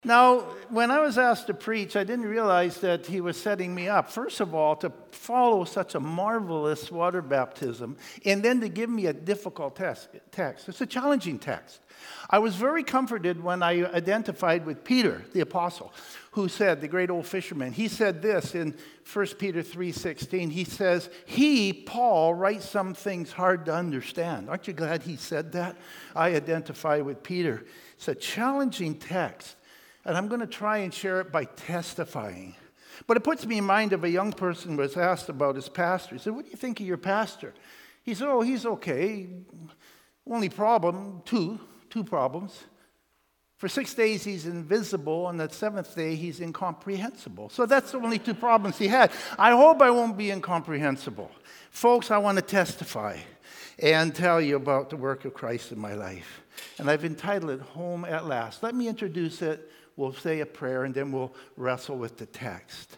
Now, when I was asked to preach, I didn't realize that he was setting me up, first of all, to follow such a marvelous water baptism, and then to give me a difficult text. It's a challenging text. I was very comforted when I identified with Peter, the apostle, who said, the great old fisherman, he said this in 1 Peter 3:16. He says, Paul, writes some things hard to understand. Aren't you glad he said that? I identify with Peter. It's a challenging text. And I'm going to try and share it by testifying. But it puts me in mind of a young person who was asked about his pastor. He said, what do you think of your pastor? He said, oh, he's okay. Only problem, two problems. For 6 days he's invisible, and the seventh day he's incomprehensible. So that's the only two problems he had. I hope I won't be incomprehensible. Folks, I want to testify and tell you about the work of Christ in my life. And I've entitled it Home at Last. Let me introduce it. We'll say a prayer, and then we'll wrestle with the text.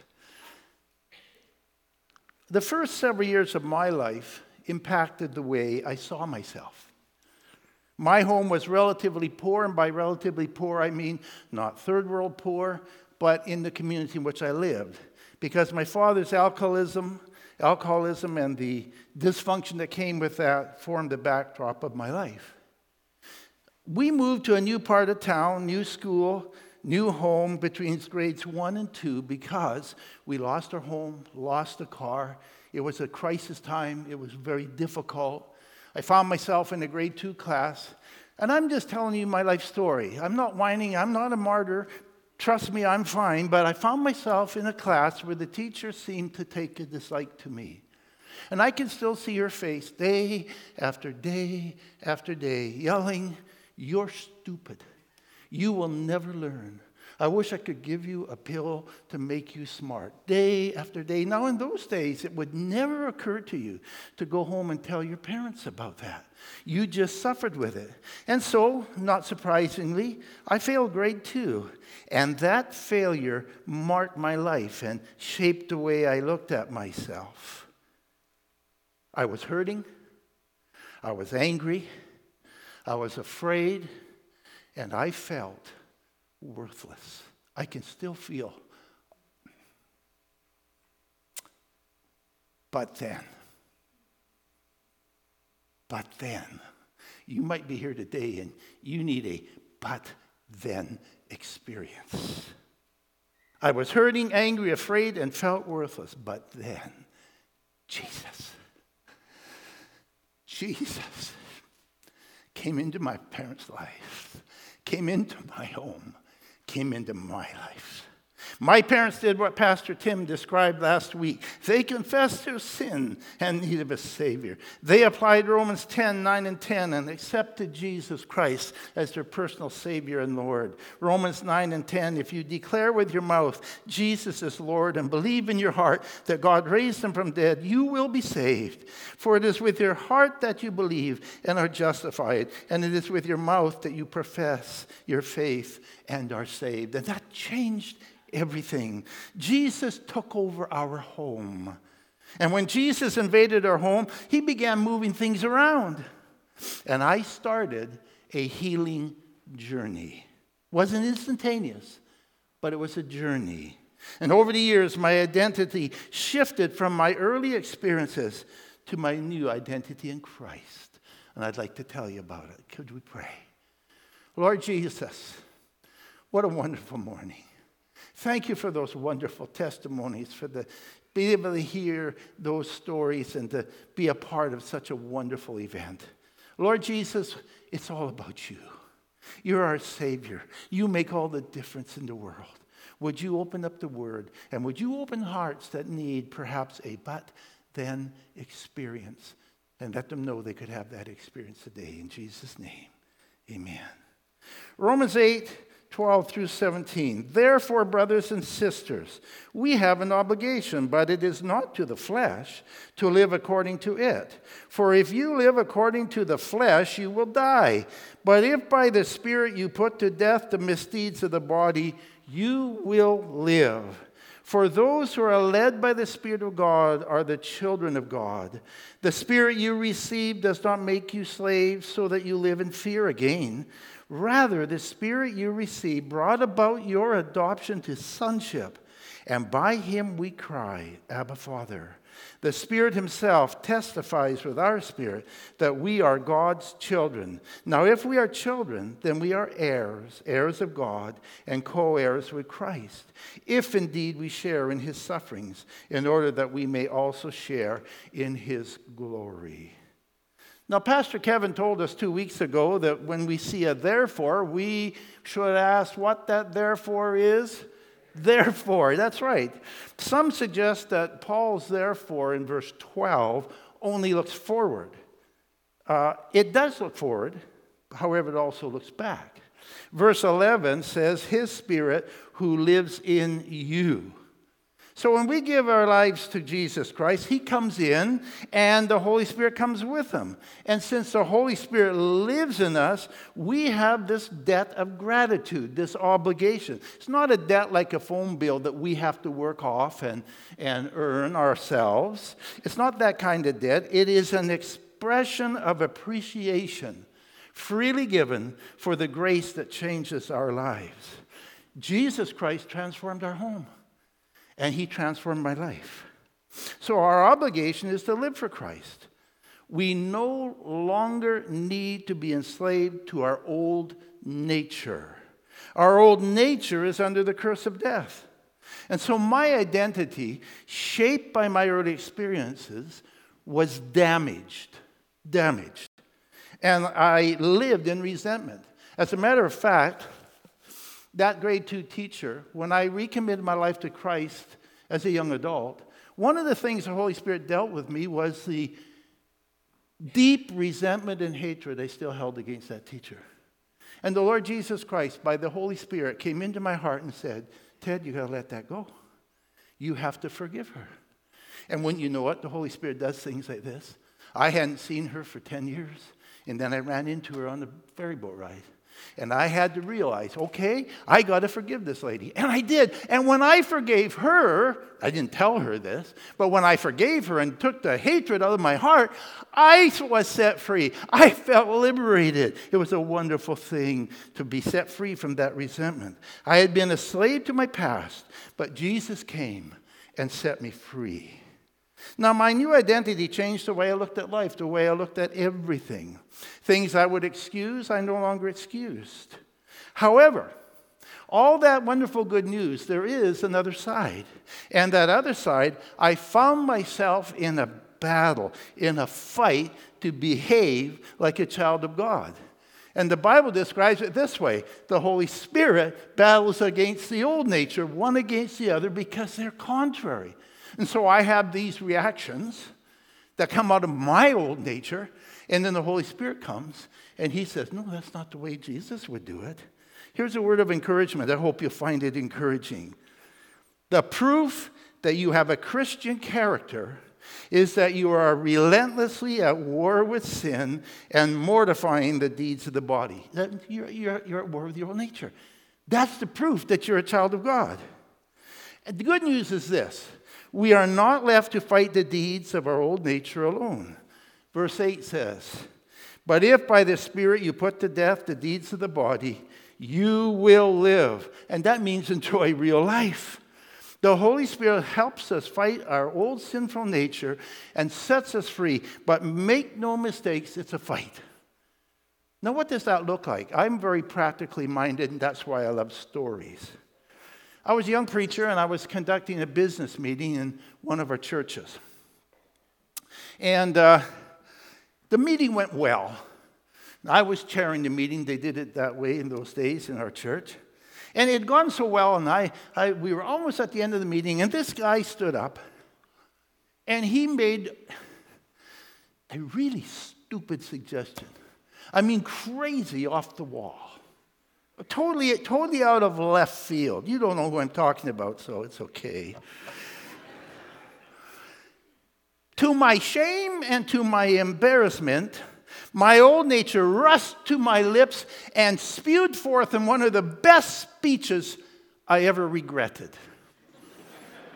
The first several years of my life impacted the way I saw myself. My home was relatively poor, and by relatively poor, I mean not third world poor, but in the community in which I lived. Because my father's alcoholism and the dysfunction that came with that formed the backdrop of my life. We moved to a new part of town, new school, new home between grades 1 and 2 because we lost our home, lost a car. It was a crisis time. It was very difficult. I found myself in a grade 2 class, and I'm just telling you my life story. I'm not whining. I'm not a martyr. Trust me, I'm fine. But I found myself in a class where the teacher seemed to take a dislike to me. And I can still see her face day after day after day, yelling, "You're stupid. You will never learn. I wish I could give you a pill to make you smart." Day after day. Now, in those days, it would never occur to you to go home and tell your parents about that. You just suffered with it. And so, not surprisingly, I failed grade 2. And that failure marked my life and shaped the way I looked at myself. I was hurting. I was angry. I was afraid. And I felt worthless. I can still feel. But then, you might be here today and you need a but then experience. I was hurting, angry, afraid, and felt worthless. But then, Jesus came into my parents' life, came into my home, came into my life. My parents did what Pastor Tim described last week. They confessed their sin and need of a Savior. They applied Romans 10:9 and 10 and accepted Jesus Christ as their personal Savior and Lord. Romans 9 and 10, if you declare with your mouth Jesus is Lord and believe in your heart that God raised him from dead, you will be saved. For it is with your heart that you believe and are justified, and it is with your mouth that you profess your faith and are saved. And that changed everything. Jesus took over our home. And when Jesus invaded our home, he began moving things around. And I started a healing journey. It wasn't instantaneous, but it was a journey. And over the years, my identity shifted from my early experiences to my new identity in Christ. And I'd like to tell you about it. Could we pray? Lord Jesus, what a wonderful morning. Thank you for those wonderful testimonies, for being able to hear those stories and to be a part of such a wonderful event. Lord Jesus, it's all about you. You're our Savior. You make all the difference in the world. Would you open up the Word, and would you open hearts that need perhaps a but-then experience, and let them know they could have that experience today. In Jesus' name, amen. Romans 8:12 through 17. Therefore, brothers and sisters, we have an obligation, but it is not to the flesh to live according to it. For if you live according to the flesh, you will die. But if by the Spirit you put to death the misdeeds of the body, you will live. For those who are led by the Spirit of God are the children of God. The Spirit you received does not make you slaves so that you live in fear again. Rather, the Spirit you received brought about your adoption to sonship, and by him we cry, Abba, Father. The Spirit himself testifies with our spirit that we are God's children. Now, if we are children, then we are heirs, heirs of God, and co-heirs with Christ, if indeed we share in his sufferings, in order that we may also share in his glory. Now, Pastor Kevin told us 2 weeks ago that when we see a therefore, we should ask what that therefore is. Therefore, that's right. Some suggest that Paul's therefore in verse 12 only looks forward. It does look forward, however, it also looks back. Verse 11 says, his Spirit who lives in you. So when we give our lives to Jesus Christ, he comes in and the Holy Spirit comes with him. And since the Holy Spirit lives in us, we have this debt of gratitude, this obligation. It's not a debt like a phone bill that we have to work off and earn ourselves. It's not that kind of debt. It is an expression of appreciation, freely given for the grace that changes our lives. Jesus Christ transformed our home. And he transformed my life. So our obligation is to live for Christ. We no longer need to be enslaved to our old nature. Our old nature is under the curse of death. And so my identity, shaped by my early experiences, was damaged. And I lived in resentment. As a matter of fact, that grade 2 teacher, when I recommitted my life to Christ as a young adult, one of the things the Holy Spirit dealt with me was the deep resentment and hatred I still held against that teacher. And the Lord Jesus Christ, by the Holy Spirit, came into my heart and said, Ted, you got to let that go. You have to forgive her. And when you know it, the Holy Spirit does things like this. I hadn't seen her for 10 years, and then I ran into her on the ferry boat ride. And I had to realize, okay, I got to forgive this lady. And I did. And when I forgave her, I didn't tell her this, but when I forgave her and took the hatred out of my heart, I was set free. I felt liberated. It was a wonderful thing to be set free from that resentment. I had been a slave to my past, but Jesus came and set me free. Now, my new identity changed the way I looked at life, the way I looked at everything. Things I would excuse, I no longer excused. However, all that wonderful good news, there is another side. And that other side, I found myself in a battle, in a fight to behave like a child of God. And the Bible describes it this way. The Holy Spirit battles against the old nature, one against the other, because they're contrary. And so I have these reactions that come out of my old nature, and then the Holy Spirit comes, and he says, no, that's not the way Jesus would do it. Here's a word of encouragement. I hope you'll find it encouraging. The proof that you have a Christian character is that you are relentlessly at war with sin and mortifying the deeds of the body. You're at war with your own nature. That's the proof that you're a child of God. And the good news is this. We are not left to fight the deeds of our old nature alone. Verse 8 says, but if by the Spirit you put to death the deeds of the body, you will live. And that means enjoy real life. The Holy Spirit helps us fight our old sinful nature and sets us free. But make no mistakes, it's a fight. Now, what does that look like? I'm very practically minded, and that's why I love stories. I was a young preacher, and I was conducting a business meeting in one of our churches. And the meeting went well. I was chairing the meeting. They did it that way in those days in our church. And it had gone so well, and we were almost at the end of the meeting, and this guy stood up, and he made a really stupid suggestion. I mean, crazy off the wall. Totally out of left field. You don't know who I'm talking about, so it's okay. To my shame and to my embarrassment, my old nature rushed to my lips and spewed forth in one of the best speeches I ever regretted.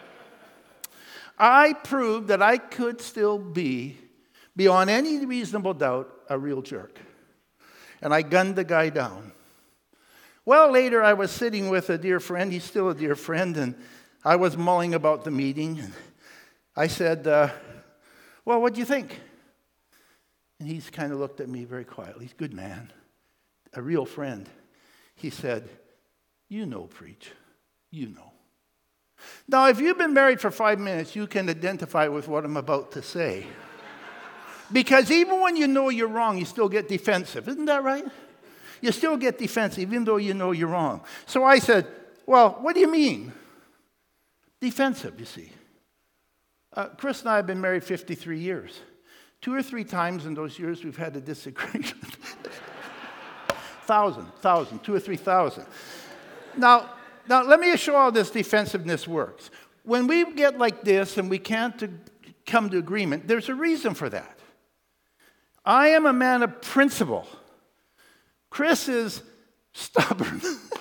I proved that I could still be, beyond any reasonable doubt, a real jerk. And I gunned the guy down. Well, later I was sitting with a dear friend. He's still a dear friend. And I was mulling about the meeting. And I said, well, what do you think? And he's kind of looked at me very quietly. He's a good man, a real friend. He said, you know, preach. You know. Now, if you've been married for 5 minutes, you can identify with what I'm about to say. Because even when you know you're wrong, you still get defensive. Isn't that right? You still get defensive, even though you know you're wrong. So I said, well, what do you mean? Defensive, you see. Chris and I have been married 53 years. 2 or 3 times in those years, we've had a disagreement. 2 or 3,000. Now, let me show how this defensiveness works. When we get like this and we can't come to agreement, there's a reason for that. I am a man of principle. Chris is stubborn.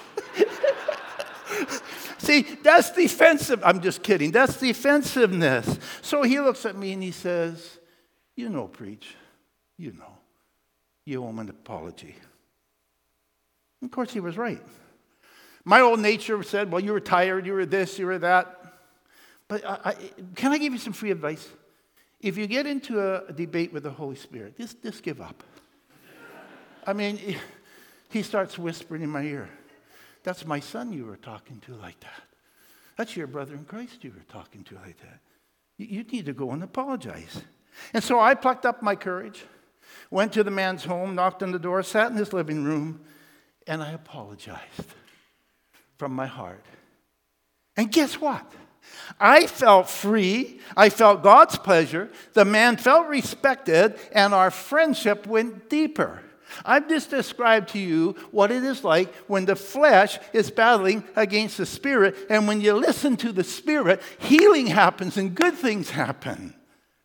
See, that's defensive. I'm just kidding. That's defensiveness. So he looks at me and he says, you know, preach. You know. You owe him an apology. Of course, he was right. My old nature said, well, you were tired, you were this, you were that. But can I give you some free advice? If you get into a debate with the Holy Spirit, just give up. I mean, he starts whispering in my ear, that's my son you were talking to like that. That's your brother in Christ you were talking to like that. You need to go and apologize. And so I plucked up my courage, went to the man's home, knocked on the door, sat in his living room, and I apologized from my heart. And guess what? I felt free. I felt God's pleasure. The man felt respected, and our friendship went deeper. I've just described to you what it is like when the flesh is battling against the spirit, and when you listen to the spirit, healing happens and good things happen.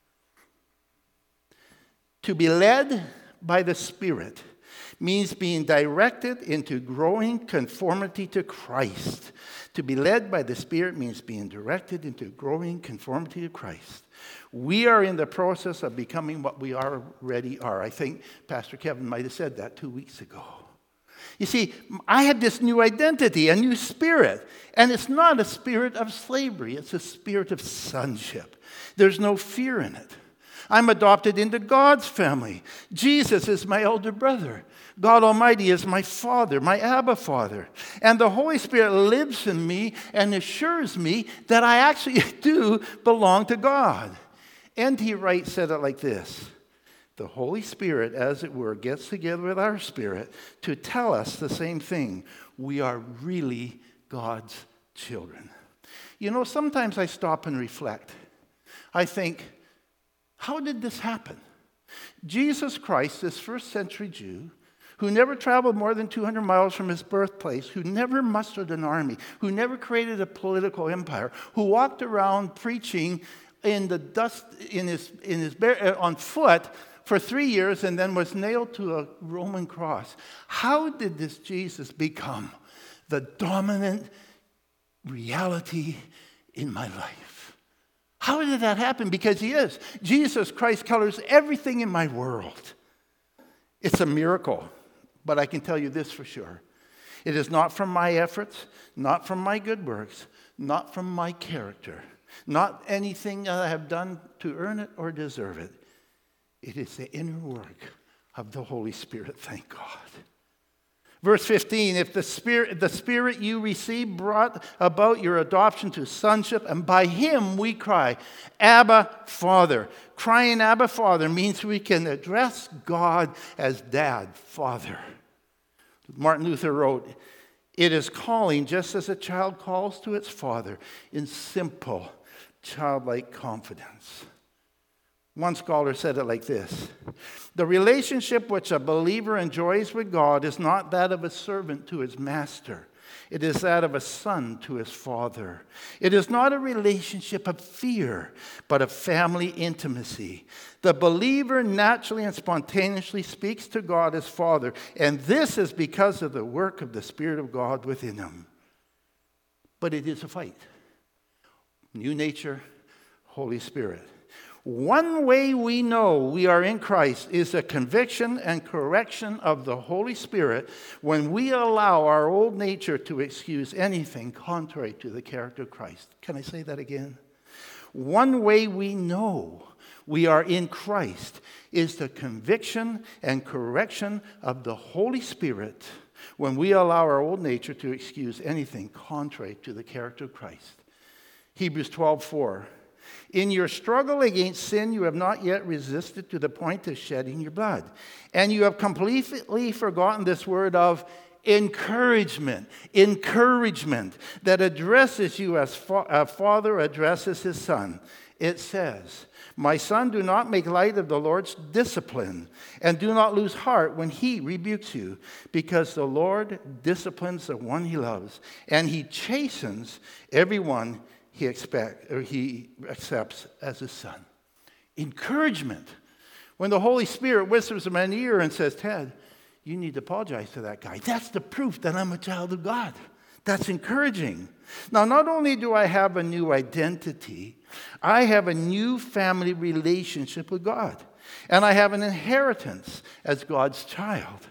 To be led by the Spirit means being directed into growing conformity to Christ. To be led by the Spirit means being directed into growing conformity to Christ. We are in the process of becoming what we already are. I think Pastor Kevin might have said that 2 weeks ago. You see, I had this new identity, a new spirit. And it's not a spirit of slavery. It's a spirit of sonship. There's no fear in it. I'm adopted into God's family. Jesus is my elder brother. God Almighty is my Father, my Abba Father. And the Holy Spirit lives in me and assures me that I actually do belong to God. N.T. Wright said it like this: the Holy Spirit, as it were, gets together with our spirit to tell us the same thing. We are really God's children. You know, sometimes I stop and reflect. I think, how did this happen? Jesus Christ, this first century Jew, who never traveled more than 200 miles from his birthplace, who never mustered an army, who never created a political empire, who walked around preaching in the dust on foot for 3 years and then was nailed to a Roman cross. How did this Jesus become the dominant reality in my life? How did that happen? Because he is. Jesus Christ colors everything in my world. It's a miracle, but I can tell you this for sure. It is not from my efforts, not from my good works, not from my character, not anything that I have done to earn it or deserve it. It is the inner work of the Holy Spirit, thank God. Verse 15, if the Spirit you received brought about your adoption to sonship, and by him we cry, Abba, Father. Crying Abba, Father means we can address God as Dad, Father. Martin Luther wrote, it is calling just as a child calls to its father in simple, childlike confidence. One scholar said it like this: the relationship which a believer enjoys with God is not that of a servant to his master. It is that of a son to his father. It is not a relationship of fear, but of family intimacy. The believer naturally and spontaneously speaks to God as Father, and this is because of the work of the Spirit of God within him. But it is a fight. New nature, Holy Spirit. One way we know we are in Christ is the conviction and correction of the Holy Spirit when we allow our old nature to excuse anything contrary to the character of Christ. Can I say that again? One way we know we are in Christ is the conviction and correction of the Holy Spirit when we allow our old nature to excuse anything contrary to the character of Christ. Hebrews 12:4. In your struggle against sin, you have not yet resisted to the point of shedding your blood. And you have completely forgotten this word of encouragement. Encouragement that addresses you as a father addresses his son. It says, my son, do not make light of the Lord's discipline, and do not lose heart when he rebukes you, because the Lord disciplines the one he loves, and he chastens everyone he accepts as his son. Encouragement. When the Holy Spirit whispers in my ear and says, Ted, you need to apologize to that guy. That's the proof that I'm a child of God. That's encouraging. Now, not only do I have a new identity, I have a new family relationship with God. And I have an inheritance as God's child.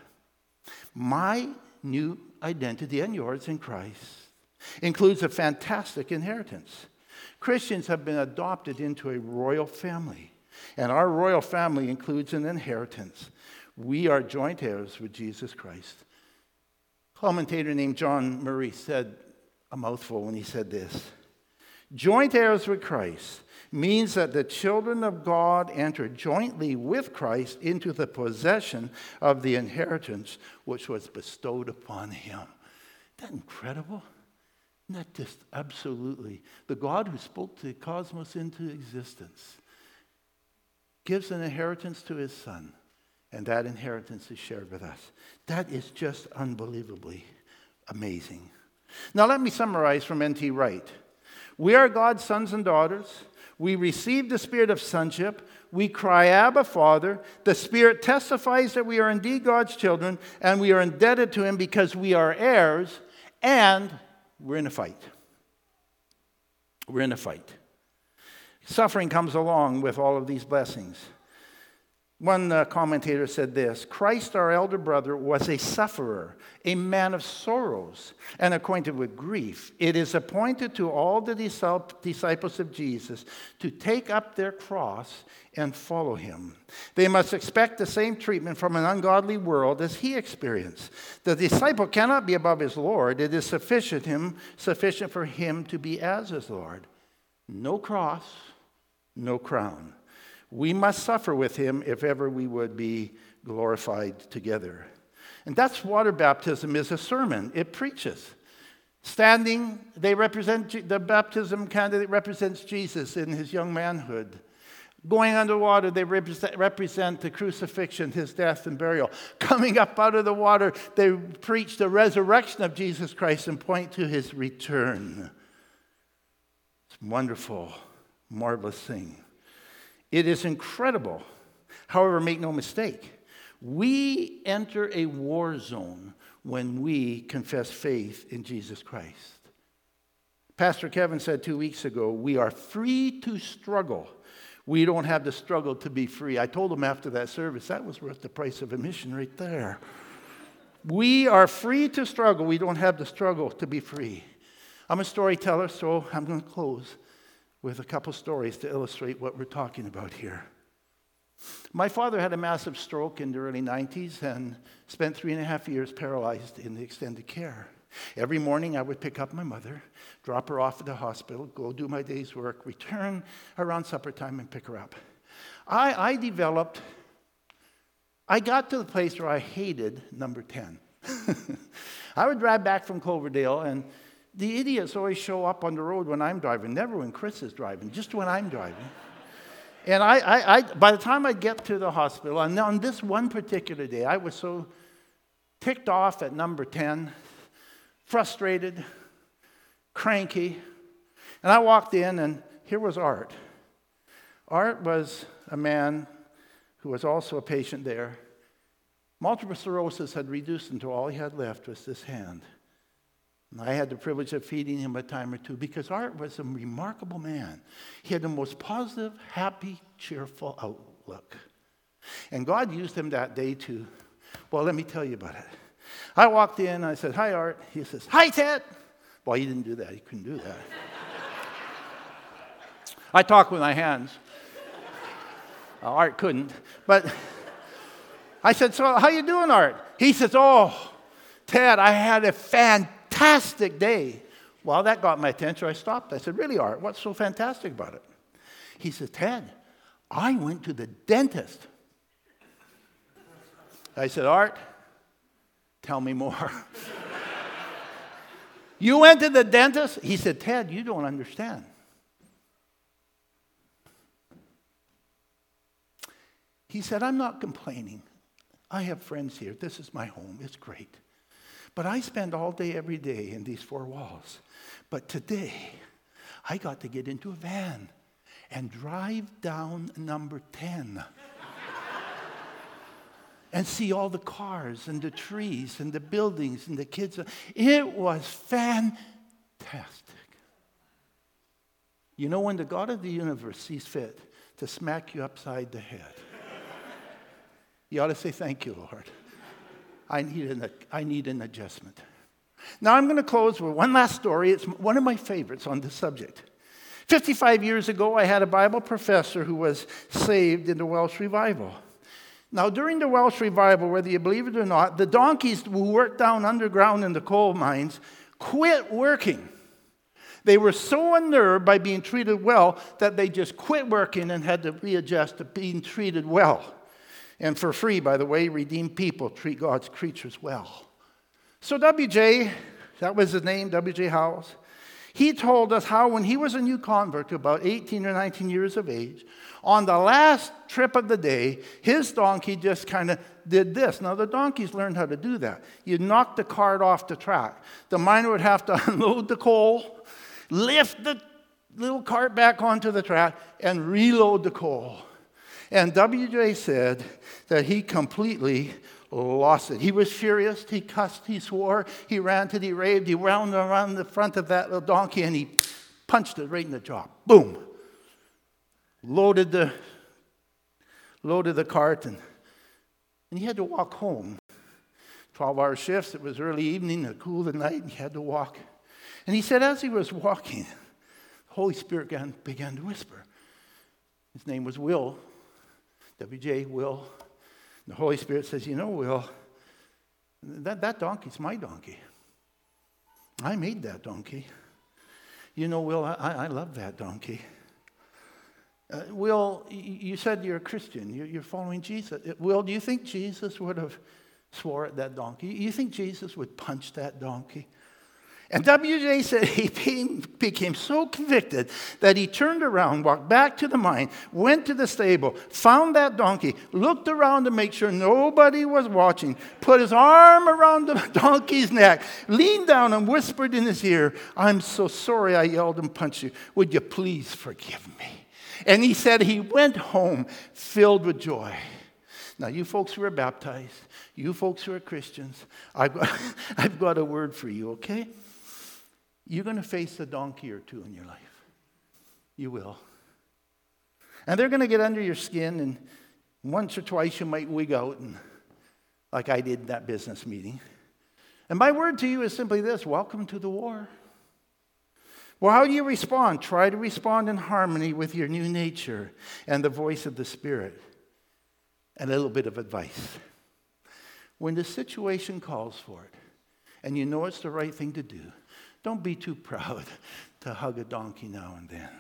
My new identity and yours in Christ includes a fantastic inheritance. Christians have been adopted into a royal family, and our royal family includes an inheritance. We are joint heirs with Jesus Christ. A commentator named John Murray said a mouthful when he said this. Joint heirs with Christ means that the children of God enter jointly with Christ into the possession of the inheritance which was bestowed upon him. Isn't that incredible? Isn't that just absolutely? The God who spoke the cosmos into existence gives an inheritance to his son, and that inheritance is shared with us. That is just unbelievably amazing. Now let me summarize from N.T. Wright. We are God's sons and daughters. We receive the spirit of sonship. We cry, Abba, Father. The Spirit testifies that we are indeed God's children, and we are indebted to him because we are heirs, and we're in a fight. We're in a fight. Suffering comes along with all of these blessings. One commentator said this, Christ, our elder brother, was a sufferer, a man of sorrows, and acquainted with grief. It is appointed to all the disciples of Jesus to take up their cross and follow him. They must expect the same treatment from an ungodly world as he experienced. The disciple cannot be above his Lord. It is sufficient for him to be as his Lord. No cross, no crown. We must suffer with him if ever we would be glorified together. And that's water baptism is a sermon. It preaches. Standing, the baptism candidate represents Jesus in his young manhood. Going underwater, they represent the crucifixion, his death and burial. Coming up out of the water, they preach the resurrection of Jesus Christ and point to his return. It's a wonderful, marvelous thing. It is incredible. However, make no mistake, we enter a war zone when we confess faith in Jesus Christ. Pastor Kevin said 2 weeks ago, we are free to struggle. We don't have to struggle to be free. I told him after that service, that was worth the price of admission right there. We are free to struggle. We don't have to struggle to be free. I'm a storyteller, so I'm going to close with a couple stories to illustrate what we're talking about here. My father had a massive stroke in the early 90s and spent 3.5 years paralyzed in the extended care. Every morning I would pick up my mother, drop her off at the hospital, go do my day's work, return around supper time and pick her up. I got to the place where I hated number 10. I would drive back from Cloverdale, and the idiots always show up on the road when I'm driving, never when Chris is driving, just when I'm driving. And by the time I get to the hospital, and on this one particular day, I was so ticked off at number 10, frustrated, cranky. And I walked in, and here was Art. Art was a man who was also a patient there. Multiple sclerosis had reduced him to all he had left was this hand. And I had the privilege of feeding him a time or two because Art was a remarkable man. He had the most positive, happy, cheerful outlook. And God used him that day to, well, let me tell you about it. I walked in, I said, "Hi, Art." He says, "Hi, Ted." Well, he didn't do that. He couldn't do that. I talk with my hands. Art couldn't. But I said, "So how you doing, Art?" He says, "Oh, Ted, I had a fantastic day." Well, that got my attention. I stopped. I said, "Really, Art, what's so fantastic about it?" He said, "Ted, I went to the dentist." I said, "Art, tell me more." "You went to the dentist?" He said, "Ted, you don't understand." He said, "I'm not complaining. I have friends here. This is my home. It's great. But I spend all day, every day in these four walls. But today, I got to get into a van and drive down number 10 and see all the cars and the trees and the buildings and the kids. It was fantastic." You know, when the God of the universe sees fit to smack you upside the head, you ought to say, "Thank you, Lord. I need an adjustment." Now I'm going to close with one last story. It's one of my favorites on this subject. 55 years ago, I had a Bible professor who was saved in the Welsh revival. Now, during the Welsh revival, whether you believe it or not, the donkeys who worked down underground in the coal mines quit working. They were so unnerved by being treated well that they just quit working and had to readjust to being treated well. And for free, by the way, redeemed people treat God's creatures well. So W.J., that was his name, W.J. Howells, he told us how when he was a new convert, about 18 or 19 years of age, on the last trip of the day, his donkey just kind of did this. Now, the donkeys learned how to do that. You knock the cart off the track. The miner would have to unload the coal, lift the little cart back onto the track, and reload the coal. And W.J. said that he completely lost it. He was furious. He cussed. He swore. He ranted. He raved. He wound around the front of that little donkey, and he punched it right in the jaw. Boom. Loaded the cart, and he had to walk home. 12-hour shifts. It was early evening, a cool of the night, and he had to walk. And he said as he was walking, the Holy Spirit began to whisper. His name was Will. W.J. Will. And the Holy Spirit says, "You know, Will, that donkey's my donkey. I made that donkey. You know, Will, I love that donkey. Will, you said you're a Christian. You're following Jesus. Will, do you think Jesus would have swore at that donkey? You think Jesus would punch that donkey?" And W.J. said he became so convicted that he turned around, walked back to the mine, went to the stable, found that donkey, looked around to make sure nobody was watching, put his arm around the donkey's neck, leaned down and whispered in his ear, "I'm so sorry I yelled and punched you. Would you please forgive me?" And he said he went home filled with joy. Now, you folks who are baptized, you folks who are Christians, I've got a word for you, okay? You're going to face a donkey or two in your life. You will. And they're going to get under your skin, and once or twice you might wig out, and like I did in that business meeting. And my word to you is simply this: welcome to the war. Well, how do you respond? Try to respond in harmony with your new nature and the voice of the Spirit. And a little bit of advice. When the situation calls for it, and you know it's the right thing to do, don't be too proud to hug a donkey now and then.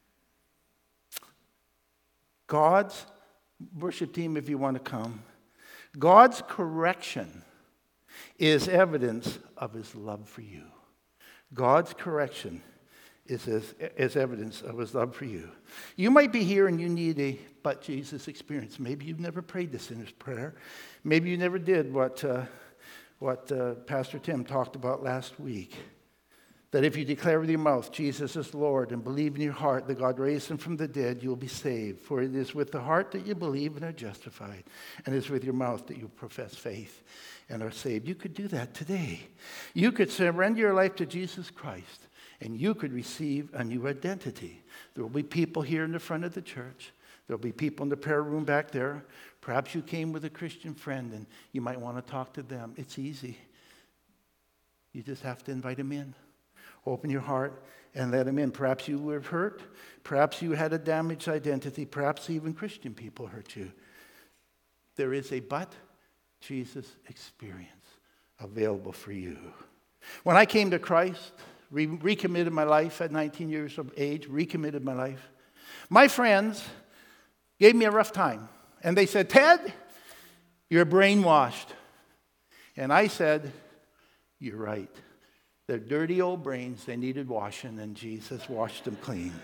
God's worship team, if you want to come, God's correction is evidence of his love for you. God's correction is evidence of his love for you. You might be here and you need a but Jesus experience. Maybe you've never prayed the sinner's prayer. Maybe you never did what Pastor Tim talked about last week. that if you declare with your mouth Jesus is Lord and believe in your heart that God raised him from the dead, you'll be saved. For it is with the heart that you believe and are justified, and it is with your mouth that you profess faith and are saved. You could do that today. You could surrender your life to Jesus Christ, and you could receive a new identity. There will be people here in the front of the church. There will be people in the prayer room back there. Perhaps you came with a Christian friend, and you might want to talk to them. It's easy. You just have to invite them in. Open your heart and let them in. Perhaps you were hurt. Perhaps you had a damaged identity. Perhaps even Christian people hurt you. There is a but Jesus experience available for you. When I came to Christ, recommitted my life at 19 years of age, recommitted my life, my friends gave me a rough time. And they said, Ted, you're brainwashed. And I said, you're right. Their dirty old brains, they needed washing, and Jesus washed them clean.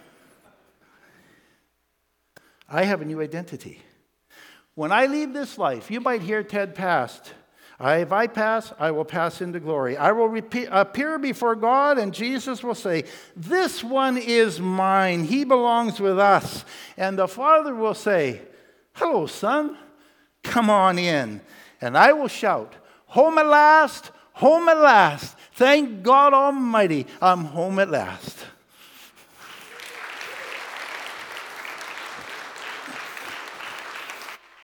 I have a new identity. When I leave this life, you might hear Ted passed. If I pass, I will pass into glory. I will appear before God, and Jesus will say, this one is mine. He belongs with us. And the Father will say, hello, son. Come on in. And I will shout, home at last, home at last. Thank God Almighty, I'm home at last.